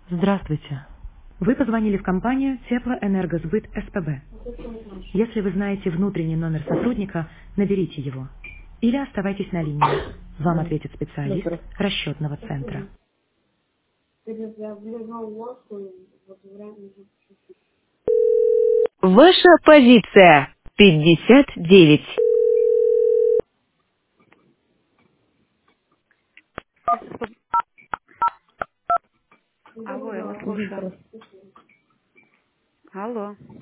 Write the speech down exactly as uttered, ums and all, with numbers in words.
Здравствуйте. Вы позвонили в компанию Теплоэнергосбыт СПБ. Если вы знаете внутренний номер сотрудника, наберите его. Или оставайтесь на линии. Вам ответит специалист Супер. расчетного центра. Ваша позиция пятьдесят девять. Алло, я вас слушаю. Виктор. Алло.